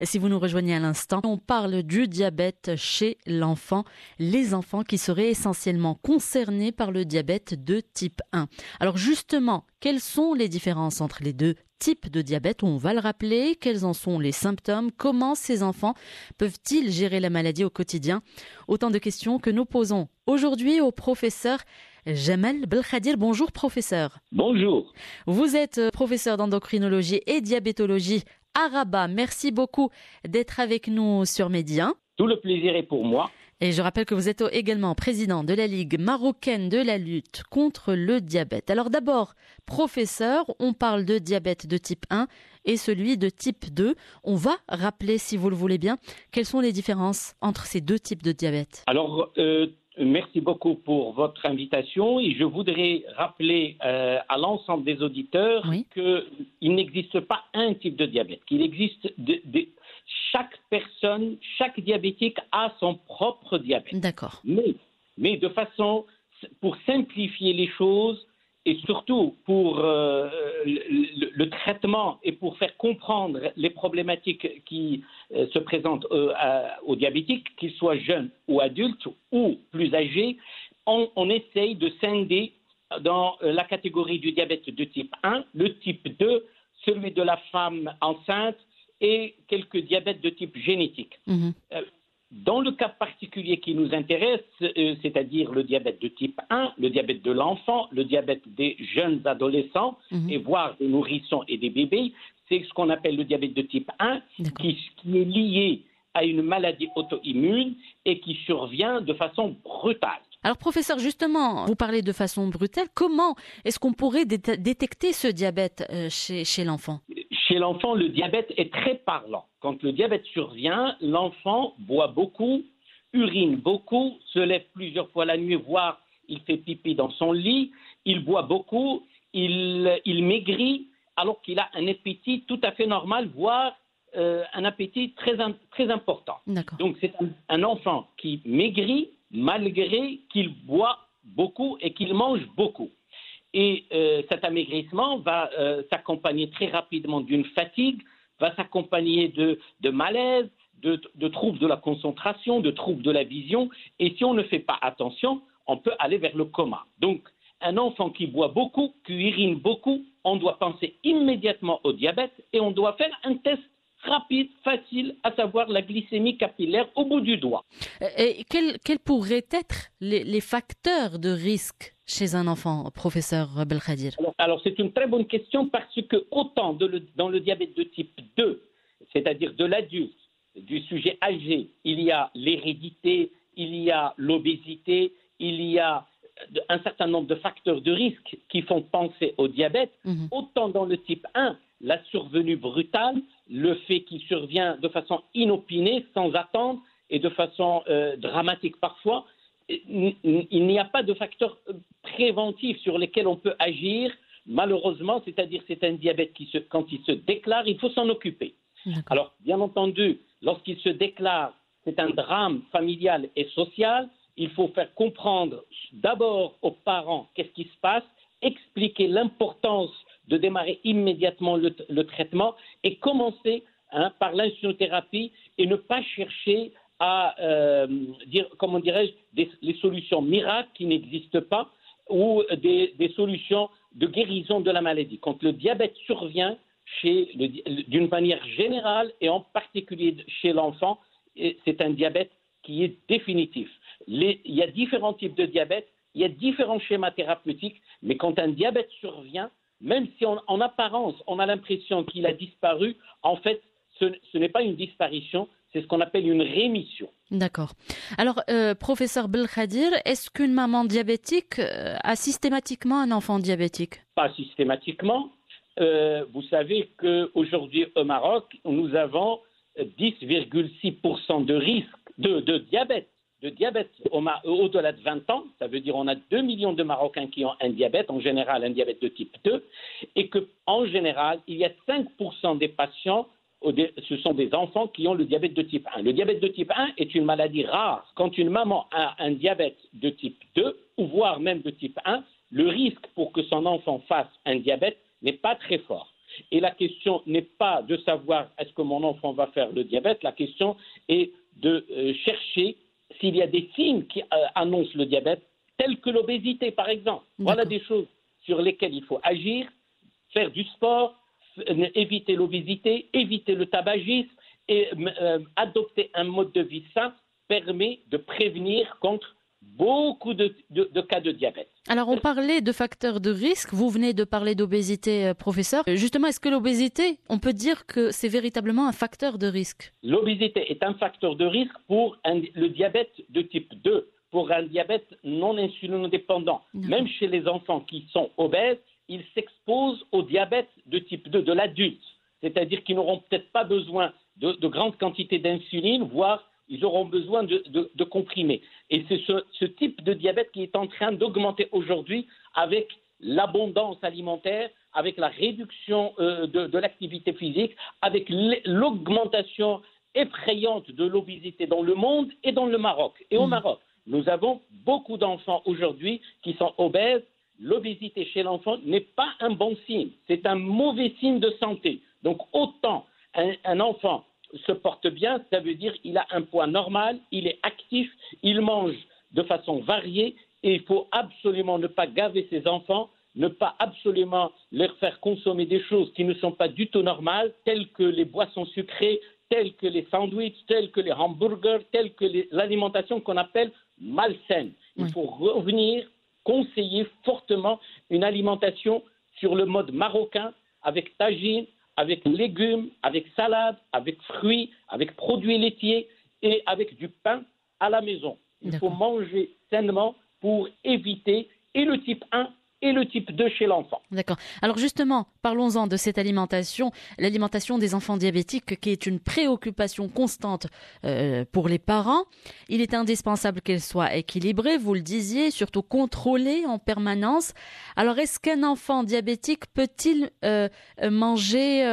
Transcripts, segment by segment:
Si vous nous rejoignez à l'instant, on parle du diabète chez l'enfant, les enfants qui seraient essentiellement concernés par le diabète de type 1. Alors justement, quelles sont les différences entre les deux types de diabète? On va le rappeler, quels en sont les symptômes? Comment ces enfants peuvent-ils gérer la maladie au quotidien? Autant de questions que nous posons aujourd'hui au professeur Jamal Belkhadir. Bonjour professeur. Bonjour. Vous êtes professeur d'endocrinologie et diabétologie à Rabat. Merci beaucoup d'être avec nous sur Média. Tout le plaisir est pour moi. Et je rappelle que vous êtes également président de la Ligue marocaine de la lutte contre le diabète. Alors d'abord, professeur, on parle de diabète de type 1 et celui de type 2. On va rappeler, si vous le voulez bien, quelles sont les différences entre ces deux types de diabète. Alors, merci beaucoup pour votre invitation et je voudrais rappeler à l'ensemble des auditeurs qu'il n'existe pas un type de diabète, qu'il existe chaque personne, chaque diabétique a son propre diabète. D'accord. Mais de façon, pour simplifier les choses et surtout pour le traitement et pour faire comprendre les problématiques qui se présentent aux diabétiques, qu'ils soient jeunes ou adultes ou plus âgés, on essaye de scinder dans la catégorie du diabète de type 1, le type 2, celui de la femme enceinte, et quelques diabètes de type génétique. Dans le cas particulier qui nous intéresse, c'est-à-dire le diabète de type 1, le diabète de l'enfant, le diabète des jeunes adolescents, et voire des nourrissons et des bébés, c'est ce qu'on appelle le diabète de type 1, qui est lié à une maladie auto-immune et qui survient de façon brutale. Alors professeur, justement, vous parlez de façon brutale. Comment est-ce qu'on pourrait détecter ce diabète chez l'enfant? Chez l'enfant, le diabète est très parlant. Quand le diabète survient, l'enfant boit beaucoup, urine beaucoup, se lève plusieurs fois la nuit, voire il fait pipi dans son lit, il boit beaucoup, il maigrit, alors qu'il a un appétit tout à fait normal, voire un appétit très important. Donc c'est un enfant qui maigrit malgré qu'il boit beaucoup et qu'il mange beaucoup. Et cet amaigrissement va s'accompagner très rapidement d'une fatigue, va s'accompagner de malaise, de troubles de la concentration, de troubles de la vision. Et si on ne fait pas attention, on peut aller vers le coma. Donc, un enfant qui boit beaucoup, qui urine beaucoup, on doit penser immédiatement au diabète et on doit faire un test rapide, facile, à savoir la glycémie capillaire au bout du doigt. Et quels pourraient être les facteurs de risque chez un enfant, professeur Belkhadir? Alors, c'est une très bonne question parce que autant dans le diabète de type 2, c'est-à-dire de l'adulte, du sujet âgé, il y a l'hérédité, il y a l'obésité, il y a un certain nombre de facteurs de risque qui font penser au diabète, autant dans le type 1, la survenue brutale, le fait qu'il survient de façon inopinée, sans attendre et de façon dramatique parfois, il n'y a pas de facteurs préventifs sur lesquels on peut agir, malheureusement, c'est-à-dire c'est un diabète qui, quand il se déclare, il faut s'en occuper. Alors, bien entendu, lorsqu'il se déclare, c'est un drame familial et social, il faut faire comprendre d'abord aux parents qu'est-ce qui se passe, expliquer l'importance de démarrer immédiatement le traitement et commencer par l'insulinothérapie et ne pas chercher à les solutions miracles qui n'existent pas ou des solutions de guérison de la maladie. Quand le diabète survient d'une manière générale et en particulier chez l'enfant, c'est un diabète qui est définitif. Il y a différents types de diabète, il y a différents schémas thérapeutiques, mais quand un diabète survient, même si en apparence on a l'impression qu'il a disparu, en fait ce n'est pas une disparition, c'est ce qu'on appelle une rémission. D'accord. Alors, professeur Belkhadir, est-ce qu'une maman diabétique a systématiquement un enfant diabétique? Pas systématiquement. Vous savez qu'aujourd'hui au Maroc, nous avons 10,6% de risque de diabète. De diabète au-delà de 20 ans, ça veut dire on a 2 millions de Marocains qui ont un diabète, en général un diabète de type 2, et qu'en général, il y a 5% des patients, ce sont des enfants qui ont le diabète de type 1. Le diabète de type 1 est une maladie rare. Quand une maman a un diabète de type 2, ou voire même de type 1, le risque pour que son enfant fasse un diabète n'est pas très fort. Et la question n'est pas de savoir est-ce que mon enfant va faire le diabète, la question est de chercher s'il y a des signes qui annoncent le diabète, tels que l'obésité par exemple. Voilà des choses sur lesquelles il faut agir, faire du sport, éviter l'obésité, éviter le tabagisme et adopter un mode de vie sain permet de prévenir contre beaucoup de cas de diabète. Alors, on parlait de facteurs de risque. Vous venez de parler d'obésité, professeur. Justement, est-ce que l'obésité, on peut dire que c'est véritablement un facteur de risque? L'obésité est un facteur de risque pour le diabète de type 2, pour un diabète non insulinodépendant. Même chez les enfants qui sont obèses, ils s'exposent au diabète de type 2 de l'adulte. C'est-à-dire qu'ils n'auront peut-être pas besoin de grandes quantités d'insuline, voire ils auront besoin de comprimés. Et c'est ce type de diabète qui est en train d'augmenter aujourd'hui avec l'abondance alimentaire, avec la réduction de l'activité physique, avec l'augmentation effrayante de l'obésité dans le monde et dans le Maroc. Et au Maroc, nous avons beaucoup d'enfants aujourd'hui qui sont obèses. L'obésité chez l'enfant n'est pas un bon signe, c'est un mauvais signe de santé. Donc autant un enfant se porte bien, ça veut dire qu'il a un poids normal, il est actif, il mange de façon variée et il faut absolument ne pas gaver ses enfants, ne pas absolument leur faire consommer des choses qui ne sont pas du tout normales, telles que les boissons sucrées, telles que les sandwichs, telles que les hamburgers, telles que l'alimentation qu'on appelle malsaine. Il faut revenir, conseiller fortement une alimentation sur le mode marocain avec tagine, avec légumes, avec salade, avec fruits, avec produits laitiers et avec du pain à la maison. Il faut manger sainement pour éviter et le type 1 et le type 2 chez l'enfant. D'accord. Alors justement, parlons-en de cette alimentation, l'alimentation des enfants diabétiques qui est une préoccupation constante pour les parents. Il est indispensable qu'elle soit équilibrée, vous le disiez, surtout contrôlée en permanence. Alors est-ce qu'un enfant diabétique peut-il manger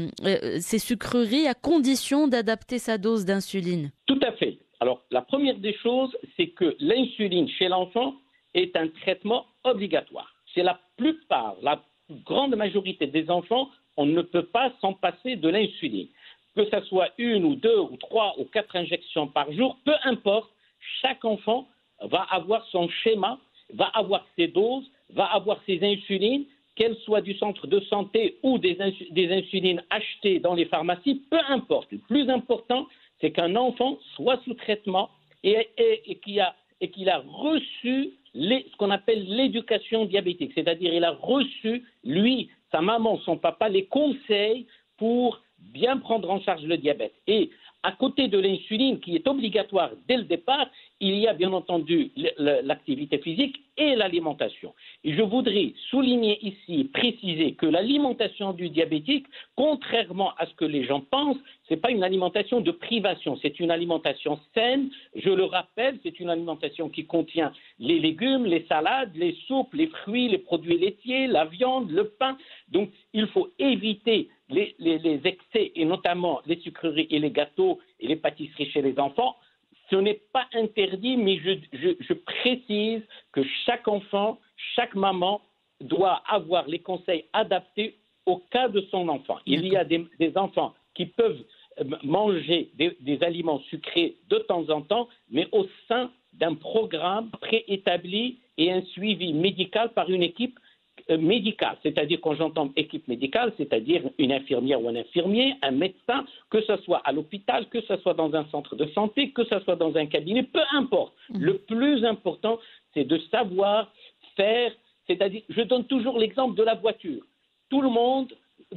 ces sucreries à condition d'adapter sa dose d'insuline? Tout à fait. Alors la première des choses, c'est que l'insuline chez l'enfant est un traitement obligatoire. Chez la plupart, la grande majorité des enfants, on ne peut pas s'en passer de l'insuline. Que ce soit 1 ou 2 ou 3 ou 4 injections par jour, peu importe, chaque enfant va avoir son schéma, va avoir ses doses, va avoir ses insulines, qu'elles soient du centre de santé ou des insulines achetées dans les pharmacies, peu importe. Le plus important, c'est qu'un enfant soit sous traitement et qu'il a reçu ce qu'on appelle l'éducation diabétique, c'est-à-dire il a reçu, lui, sa maman, son papa, les conseils pour bien prendre en charge le diabète. Et à côté de l'insuline, qui est obligatoire dès le départ, il y a bien entendu l'activité physique et l'alimentation. Et je voudrais souligner ici, préciser que l'alimentation du diabétique, contrairement à ce que les gens pensent, ce n'est pas une alimentation de privation, c'est une alimentation saine. Je le rappelle, c'est une alimentation qui contient les légumes, les salades, les soupes, les fruits, les produits laitiers, la viande, le pain. Donc il faut éviter les excès et notamment les sucreries et les gâteaux et les pâtisseries chez les enfants. Ce n'est pas interdit, mais je précise que chaque enfant, chaque maman doit avoir les conseils adaptés au cas de son enfant. Il y a des enfants qui peuvent manger des aliments sucrés de temps en temps, mais au sein d'un programme préétabli et un suivi médical par une équipe médicale. C'est-à-dire, quand j'entends équipe médicale, c'est-à-dire une infirmière ou un infirmier, un médecin, que ce soit à l'hôpital, que ce soit dans un centre de santé, que ce soit dans un cabinet, peu importe. Le plus important, c'est de savoir faire, c'est-à-dire, je donne toujours l'exemple de la voiture. Tout le monde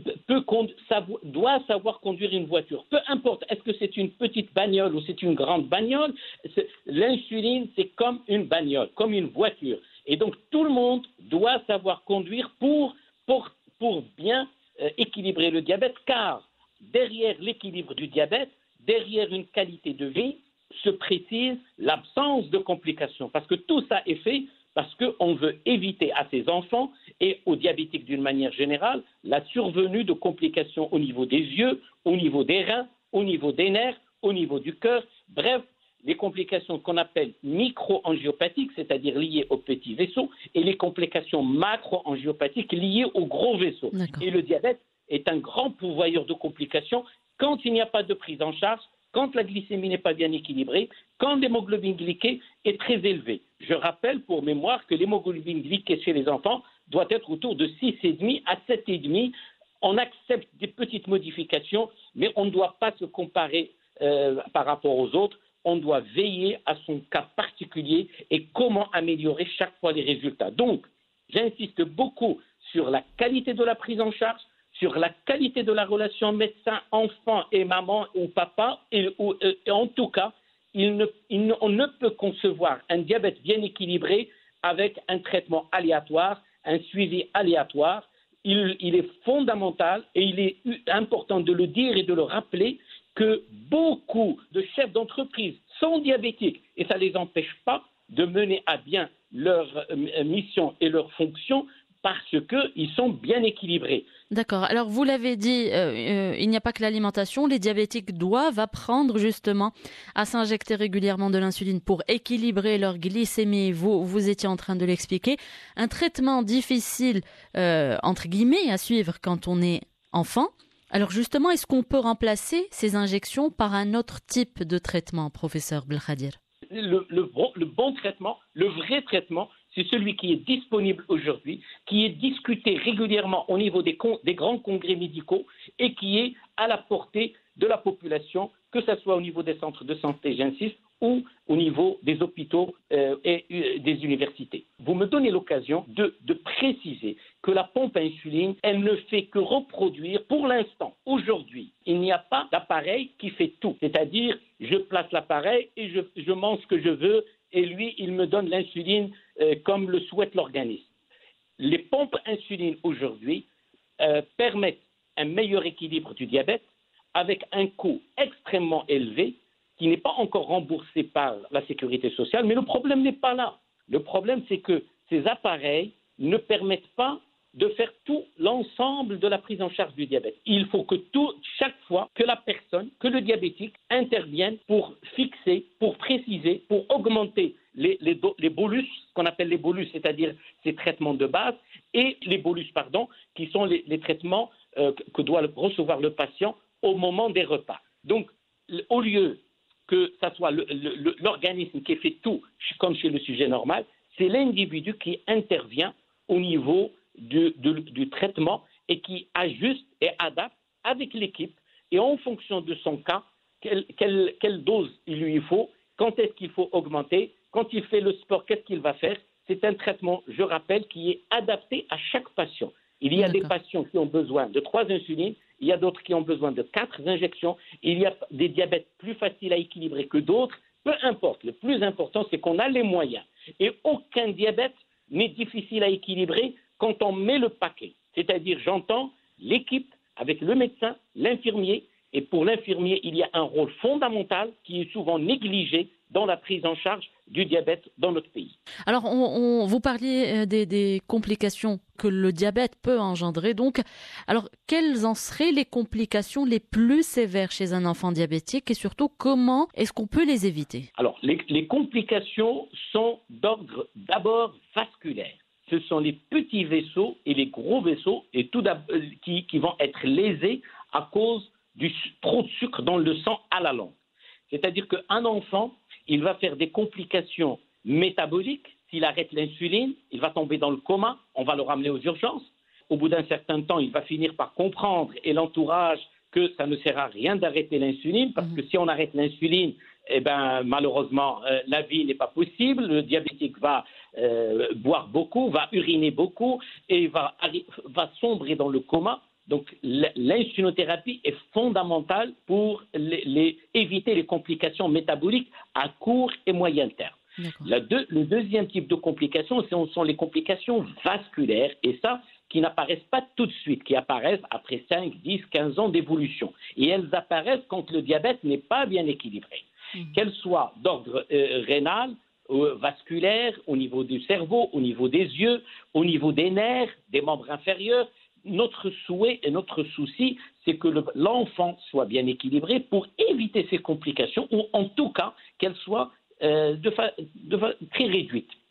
doit savoir conduire une voiture. Peu importe, est-ce que c'est une petite bagnole ou c'est une grande bagnole, l'insuline, c'est comme une bagnole, comme une voiture. Et donc, tout le monde doit savoir conduire pour bien équilibrer le diabète, car derrière l'équilibre du diabète, derrière une qualité de vie, se précise l'absence de complications. Parce que tout ça est fait parce qu'on veut éviter à ces enfants et aux diabétiques d'une manière générale la survenue de complications au niveau des yeux, au niveau des reins, au niveau des nerfs, au niveau du cœur, bref, les complications qu'on appelle micro-angiopathiques, c'est-à-dire liées aux petits vaisseaux, et les complications macro-angiopathiques liées aux gros vaisseaux. Et le diabète est un grand pourvoyeur de complications quand il n'y a pas de prise en charge, quand la glycémie n'est pas bien équilibrée, quand l'hémoglobine glyquée est très élevée. Je rappelle pour mémoire que l'hémoglobine glyquée chez les enfants doit être autour de 6,5 à 7,5. On accepte des petites modifications, mais on ne doit pas se comparer par rapport aux autres. On doit veiller à son cas particulier et comment améliorer chaque fois les résultats. Donc, j'insiste beaucoup sur la qualité de la prise en charge, sur la qualité de la relation médecin-enfant et maman ou papa. Et en tout cas, on ne peut concevoir un diabète bien équilibré avec un traitement aléatoire, un suivi aléatoire. Il est fondamental et il est important de le dire et de le rappeler que beaucoup de chefs d'entreprise sont diabétiques et ça ne les empêche pas de mener à bien leur mission et leur fonction parce qu'ils sont bien équilibrés. D'accord. Alors, vous l'avez dit, il n'y a pas que l'alimentation. Les diabétiques doivent apprendre justement à s'injecter régulièrement de l'insuline pour équilibrer leur glycémie. Vous étiez en train de l'expliquer. Un traitement difficile, entre guillemets, à suivre quand on est enfant. Alors justement, est-ce qu'on peut remplacer ces injections par un autre type de traitement, professeur Belkhadir? Le bon traitement, le vrai traitement, c'est celui qui est disponible aujourd'hui, qui est discuté régulièrement au niveau des grands congrès médicaux et qui est à la portée de la population, que ce soit au niveau des centres de santé, j'insiste, ou au niveau des hôpitaux et des universités. Vous me donnez l'occasion de préciser que la pompe à insuline, elle ne fait que reproduire, pour l'instant, aujourd'hui, il n'y a pas d'appareil qui fait tout. C'est-à-dire, je place l'appareil et je mange ce que je veux et lui, il me donne l'insuline comme le souhaite l'organisme. Les pompes insulines aujourd'hui permettent un meilleur équilibre du diabète avec un coût extrêmement élevé qui n'est pas encore remboursé par la sécurité sociale. Mais le problème n'est pas là. Le problème, c'est que ces appareils ne permettent pas de faire tout l'ensemble de la prise en charge du diabète. Il faut que chaque fois que la personne, que le diabétique intervienne pour fixer, pour préciser, pour augmenter les bolus, ce qu'on appelle les bolus, c'est-à-dire ces traitements de base, et les bolus, qui sont les traitements que doit recevoir le patient au moment des repas. Donc, au lieu que ce soit l'organisme qui fait tout, comme chez le sujet normal, c'est l'individu qui intervient au niveau du traitement et qui ajuste et adapte avec l'équipe et en fonction de son cas, quelle dose il lui faut, quand est-ce qu'il faut augmenter, quand il fait le sport, qu'est-ce qu'il va faire. C'est un traitement, je rappelle, qui est adapté à chaque patient. Il y a des patients qui ont besoin de 3 insulines, il y a d'autres qui ont besoin de 4 injections, il y a des diabètes plus faciles à équilibrer que d'autres. Peu importe, le plus important, c'est qu'on a les moyens. Et aucun diabète n'est difficile à équilibrer quand on met le paquet. C'est-à-dire, j'entends l'équipe avec le médecin, l'infirmier, et pour l'infirmier, il y a un rôle fondamental qui est souvent négligé dans la prise en charge du diabète dans notre pays. Alors, vous parliez des complications que le diabète peut engendrer. Donc, alors, quelles en seraient les complications les plus sévères chez un enfant diabétique et surtout, comment est-ce qu'on peut les éviter? Alors, les complications sont d'ordre d'abord vasculaire. Ce sont les petits vaisseaux et les gros vaisseaux et qui vont être lésés à cause du trop de sucre dans le sang à la longue. C'est-à-dire qu'un enfant, il va faire des complications métaboliques. S'il arrête l'insuline, il va tomber dans le coma, on va le ramener aux urgences. Au bout d'un certain temps, il va finir par comprendre, et l'entourage, que ça ne sert à rien d'arrêter l'insuline, parce que si on arrête l'insuline, malheureusement, la vie n'est pas possible. Le diabétique va boire beaucoup, va uriner beaucoup, et va sombrer dans le coma. Donc, l'insulinothérapie est fondamentale pour éviter les complications métaboliques à court et moyen terme. Le deuxième type de complications, ce sont les complications vasculaires, et ça, qui n'apparaissent pas tout de suite, qui apparaissent après 5, 10, 15 ans d'évolution. Et elles apparaissent quand le diabète n'est pas bien équilibré. Qu'elles soient d'ordre rénal, vasculaire, au niveau du cerveau, au niveau des yeux, au niveau des nerfs, des membres inférieurs. Notre souhait et notre souci, c'est que l'enfant soit bien équilibré pour éviter ces complications, ou en tout cas qu'elles soient très réduites.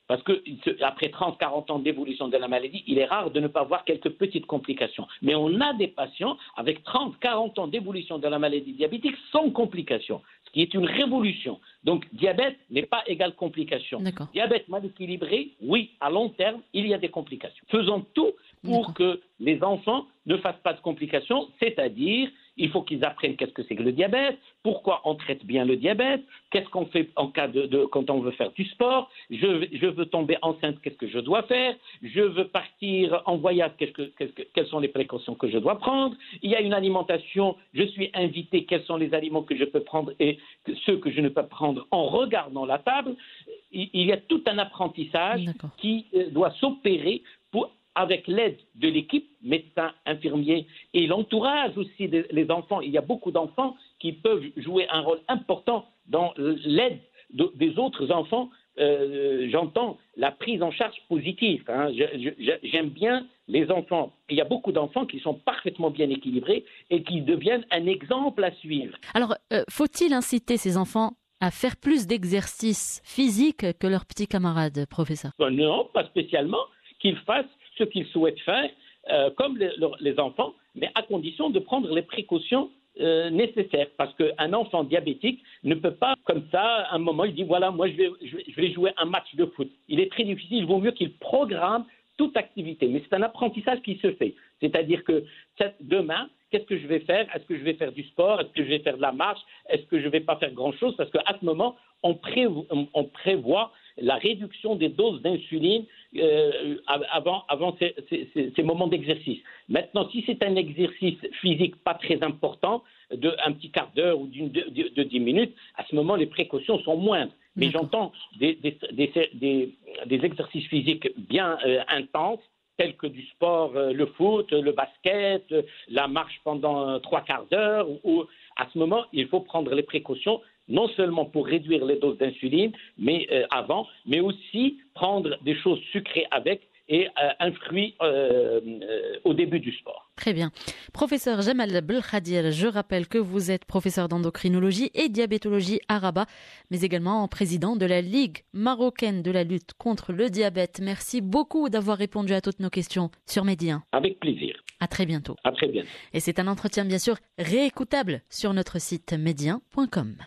Parce que après 30-40 ans d'évolution de la maladie, il est rare de ne pas voir quelques petites complications. Mais on a des patients avec 30-40 ans d'évolution de la maladie diabétique sans complications, ce qui est une révolution. Donc, diabète n'est pas égal complication. D'accord. Diabète mal équilibré, oui, à long terme, il y a des complications. Faisons tout pour que les enfants ne fassent pas de complications, c'est-à-dire il faut qu'ils apprennent qu'est-ce que c'est que le diabète, pourquoi on traite bien le diabète, qu'est-ce qu'on fait en cas quand on veut faire du sport, je veux tomber enceinte, qu'est-ce que je dois faire, je veux partir en voyage, quelles sont les précautions que je dois prendre, il y a une alimentation, je suis invité, quels sont les aliments que je peux prendre et ceux que je ne peux prendre en regardant la table. Il y a tout un apprentissage qui doit s'opérer avec l'aide de l'équipe, médecins, infirmiers et l'entourage aussi des enfants. Il y a beaucoup d'enfants qui peuvent jouer un rôle important dans l'aide des autres enfants. J'entends la prise en charge positive. J'aime bien les enfants. Il y a beaucoup d'enfants qui sont parfaitement bien équilibrés et qui deviennent un exemple à suivre. Alors, faut-il inciter ces enfants à faire plus d'exercices physiques que leurs petits camarades, professeur? Non, pas spécialement. Qu'ils fassent ce qu'ils souhaitent faire, comme les enfants, mais à condition de prendre les précautions nécessaires. Parce qu'un enfant diabétique ne peut pas, comme ça, à un moment, il dit, voilà, moi, je vais jouer un match de foot. Il est très difficile, il vaut mieux qu'il programme toute activité. Mais c'est un apprentissage qui se fait. C'est-à-dire que demain, qu'est-ce que je vais faire? Est-ce que je vais faire du sport? Est-ce que je vais faire de la marche? Est-ce que je ne vais pas faire grand-chose? Parce qu'à ce moment, on prévoit la réduction des doses d'insuline avant ces moments d'exercice. Maintenant, si c'est un exercice physique pas très important, un petit quart d'heure ou de 10 minutes, à ce moment, les précautions sont moindres. Mais j'entends des exercices physiques bien intenses, tels que du sport, le foot, le basket, la marche pendant 3 quarts d'heure. À ce moment, il faut prendre les précautions, non seulement pour réduire les doses d'insuline, mais aussi prendre des choses sucrées avec et un fruit au début du sport. Très bien. Professeur Jamal Belkhadir, je rappelle que vous êtes professeur d'endocrinologie et diabétologie à Rabat, mais également président de la Ligue marocaine de la lutte contre le diabète. Merci beaucoup d'avoir répondu à toutes nos questions sur Medi 1. Avec plaisir. À très bientôt. À très bientôt. Et c'est un entretien bien sûr réécoutable sur notre site medi1.com.